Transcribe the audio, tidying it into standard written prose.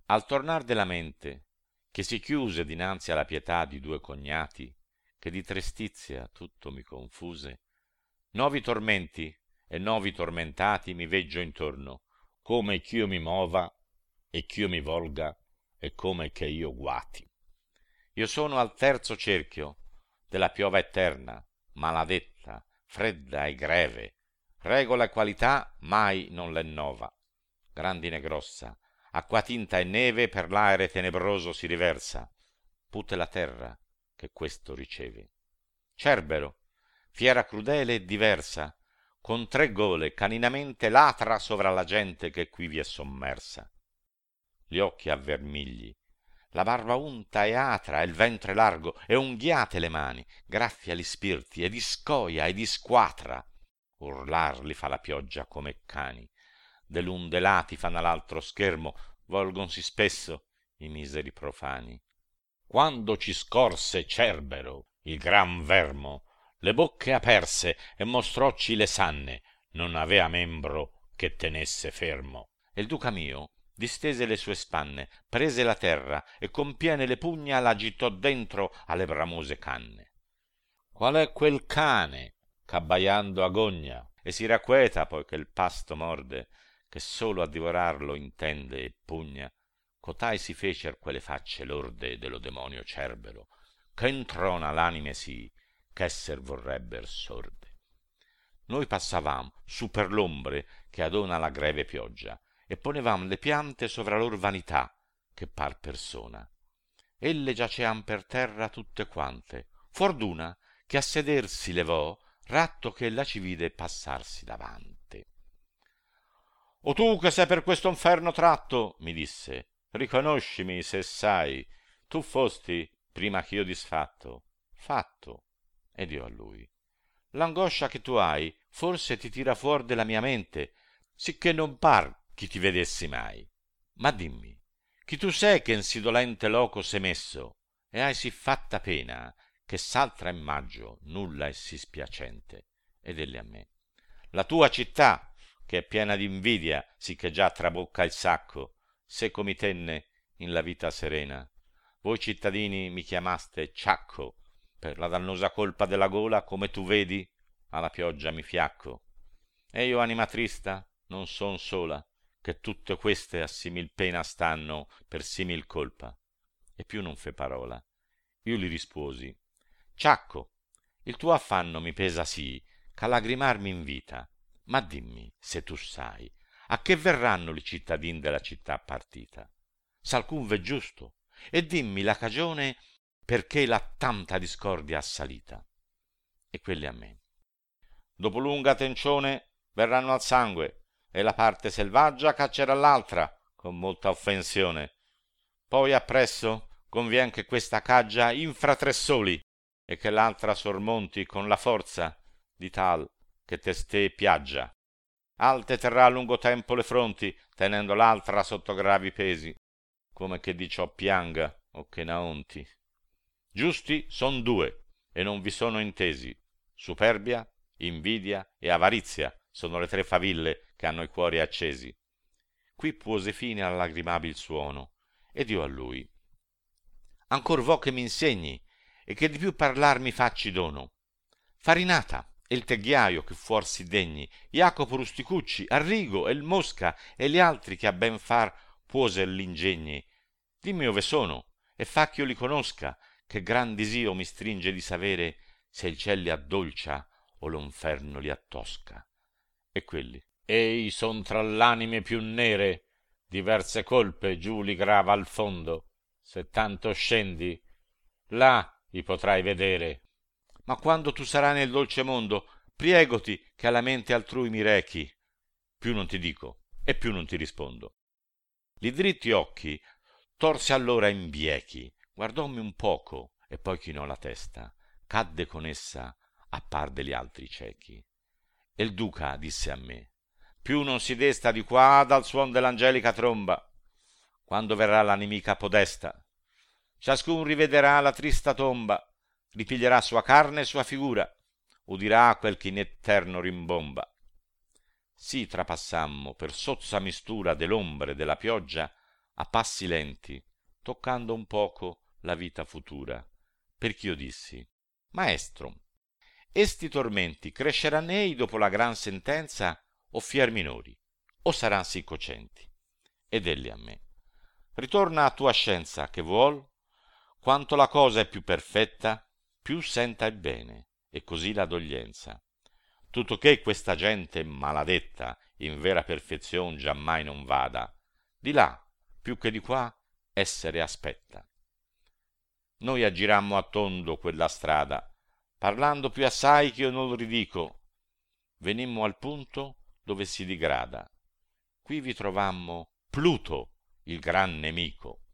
Al tornar della mente, che si chiuse dinanzi alla pietà di due cognati, che di trestizia tutto mi confuse, novi tormenti e novi tormentati mi veggio intorno, come ch'io mi mova e ch'io mi volga e come che io guati. Io sono al terzo cerchio della piova eterna, maladetta, fredda e greve, regola e qualità mai non l'è nova, grandine grossa, acqua tinta e neve per l'aere tenebroso si riversa, pute la terra che questo riceve. Cerbero, fiera crudele e diversa, con tre gole caninamente latra sovra la gente che qui vi è sommersa. Gli occhi a vermigli, la barba unta e atra, e il ventre largo, e unghiate le mani, graffia gli spirti, e di scoia e di squatra. Urlar li fa la pioggia come cani. De l'un de lati fanno all'altro schermo, volgonsi spesso i miseri profani. Quando ci scorse Cerbero, il gran vermo, le bocche aperse e mostrocci le sanne, non avea membro che tenesse fermo. E il duca mio distese le sue spanne, prese la terra e con piene le pugna la gittò dentro alle bramose canne. Qual è quel cane c'abbaiando agogna e si racqueta poi che il pasto morde, che solo a divorarlo intende e pugna? Cotai si fecer quelle facce lorde dello demonio Cerbero, che introna l'anime sì, ch'esser vorrebber sorde. Noi passavam su per l'ombre che adona la greve pioggia e ponevam le piante sovra lor vanità, che par persona. Elle giacean per terra tutte quante, fuor d'una che a seder si levò, ratto che ella ci vide passarsi davante. O tu che sei per questo inferno tratto, mi disse, riconoscimi se sai, tu fosti prima ch'io disfatto. Fatto, ed io a lui. L'angoscia che tu hai forse ti tira fuor della mia mente, sicché non par chi ti vedessi mai. Ma dimmi, chi tu sei che in sì dolente loco sei messo, e hai sì fatta pena, che s'altra immagio nulla è sì spiacente. Ed egli a me. La tua città, che è piena d'invidia, sicché già trabocca il sacco, seco mi tenne in la vita serena. Voi cittadini mi chiamaste Ciacco, per la dannosa colpa della gola, come tu vedi, alla pioggia mi fiacco. E io, anima trista, non son sola, che tutte queste a simil pena stanno per simil colpa. E più non fe parola. Io gli risposi, Ciacco, il tuo affanno mi pesa sì, ch'a lagrimar mi invita, ma dimmi, se tu sai, a che verranno li cittadin della città partita? S'alcun v'è giusto, e dimmi la cagione perché l'ha tanta discordia assalita. E quelli a me. Dopo lunga tencione verranno al sangue, e la parte selvaggia caccerà l'altra con molta offensione. Poi appresso convien che questa caggia infra tre soli, e che l'altra sormonti con la forza di tal che testè piaggia. Alte terrà a lungo tempo le fronti, tenendo l'altra sotto gravi pesi, come che di ciò pianga o che n'aonti. Giusti son due, e non vi sono intesi. Superbia, invidia e avarizia sono le tre faville che hanno i cuori accesi. Qui puose fine al lagrimabil suono, ed io a lui. Ancor vo che mi insegni, e che di più parlar mi facci dono. Farinata e il tegghiaio che fuor si degni, Jacopo Rusticucci, Arrigo e il Mosca e gli altri che a ben far puoser l'ingegni. Dimmi ove sono, e fa ch'io li conosca, che gran disio mi stringe di sapere se il ciel li addolcia o lo inferno li attosca. E quelli, ei son tra l'anime più nere, diverse colpe giù li grava al fondo, se tanto scendi, là i potrai vedere. Ma quando tu sarai nel dolce mondo, priegoti che alla mente altrui mi rechi. Più non ti dico e più non ti rispondo. Li dritti occhi torse allora in biechi, guardommi un poco e poi chinò la testa, cadde con essa a par degli altri ciechi. E il duca disse a me, più non si desta di qua dal suon dell'angelica tromba. Quando verrà la nemica podesta, ciascun rivederà la trista tomba, ripiglierà sua carne e sua figura, udirà quel che in eterno rimbomba. Sì trapassammo per sozza mistura dell'ombre e della pioggia, a passi lenti, toccando un poco la vita futura, perch'io dissi: Maestro, esti tormenti cresceranno ei dopo la gran sentenza o fier minori, o saran sì cocenti? Ed egli a me: ritorna a tua scienza, che vuol, quanto la cosa è più perfetta, più senta il bene, e così la doglienza. Tutto che questa gente maladetta in vera perfezion giammai non vada, di là, più che di qua, essere aspetta. Noi aggirammo a tondo quella strada, parlando più assai ch'io non lo ridico. Venimmo al punto dove si digrada. Qui vi trovammo Pluto, il gran nemico.